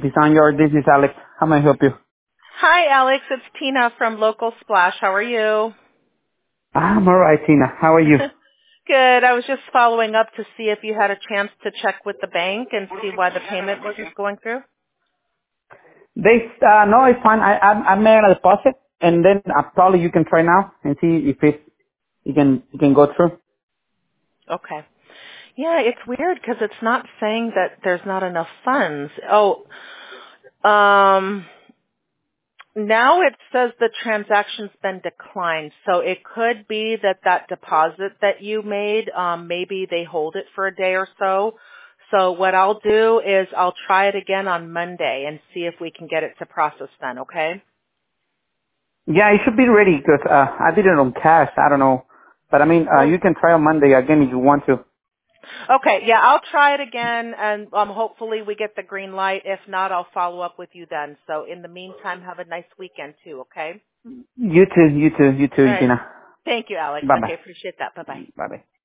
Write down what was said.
Pisanyor, this is Alex. How may I help you? Hi, Alex. It's Tina from Local Splash. How are you? I'm alright, Tina. How are you? Good. I was just following up to see if you had a chance to check with the bank and see why the payment wasn't going through. No, it's fine. I made a deposit, and then probably you can try now and see if you can go through. Okay. Yeah, it's weird because it's not saying that there's not enough funds. Oh, now it says the transaction's been declined, so it could be that that deposit that you made, maybe they hold it for a day or so. So what I'll do is I'll try it again on Monday and see if we can get it to process then, okay? Yeah, it should be ready because I did it on cash. I don't know, but I mean, Well, you can try on Monday again if you want to. okay, yeah, I'll try it again and hopefully we get the green light. If not, I'll follow up with you then. So in the meantime, have a nice weekend too, okay? You too, All right. Tina. Thank you, Alex. Bye Okay, bye. appreciate that. Bye-bye. Bye bye.